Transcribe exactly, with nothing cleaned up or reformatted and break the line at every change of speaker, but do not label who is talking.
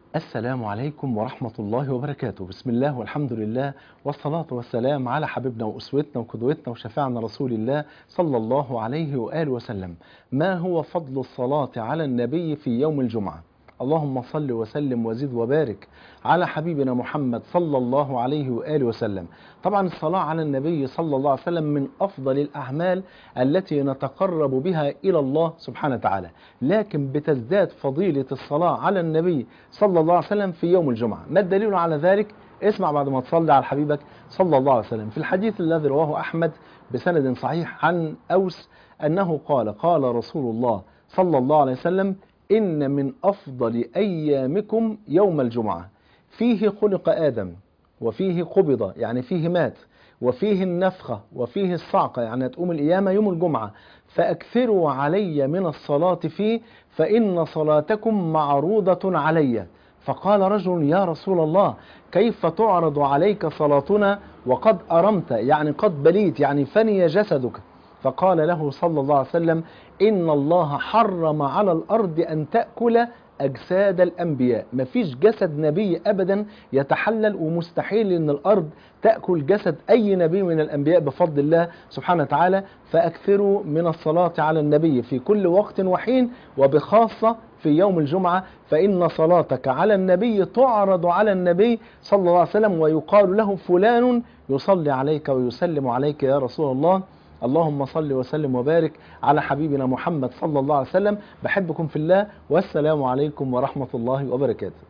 السلام عليكم ورحمة الله وبركاته. بسم الله والحمد لله والصلاة والسلام على حبيبنا وأسوتنا وقدوتنا وشفيعنا رسول الله صلى الله عليه وآله وسلم. ما هو فضل الصلاة على النبي في يوم الجمعة؟ اللهم صل وسلم وزد وبارك على حبيبنا محمد صلى الله عليه وآله وسلم. طبعا الصلاة على النبي صلى الله عليه وسلم من أفضل الأعمال التي نتقرب بها إلى الله سبحانه وتعالى، لكن بتزداد فضيلة الصلاة على النبي صلى الله عليه وسلم في يوم الجمعة. ما الدليل على ذلك؟ اسمع بعد ما تصلي على حبيبك صلى الله عليه وسلم. في الحديث الذي رواه أحمد بسند صحيح عن أوس أنه قال قال رسول الله صلى الله عليه وسلم: إن من أفضل أيامكم يوم الجمعة، فيه خلق آدم، وفيه قبض يعني فيه مات، وفيه النفخة، وفيه الصعقة يعني تقوم القيامة يوم الجمعة، فأكثروا علي من الصلاة فيه فإن صلاتكم معروضة علي. فقال رجل: يا رسول الله، كيف تعرض عليك صلاتنا وقد أرمت يعني قد بليت يعني فني جسدك؟ فقال له صلى الله عليه وسلم: إن الله حرم على الأرض أن تأكل أجساد الأنبياء. مفيش جسد نبي أبدا يتحلل، ومستحيل أن الأرض تأكل جسد أي نبي من الأنبياء بفضل الله سبحانه وتعالى. فأكثروا من الصلاة على النبي في كل وقت وحين، وبخاصة في يوم الجمعة، فإن صلاتك على النبي تعرض على النبي صلى الله عليه وسلم، ويقال له: فلان يصلي عليك ويسلم عليك يا رسول الله. اللهم صل وسلم وبارك على حبيبنا محمد صلى الله عليه وسلم. بحبكم في الله، والسلام عليكم ورحمة الله وبركاته.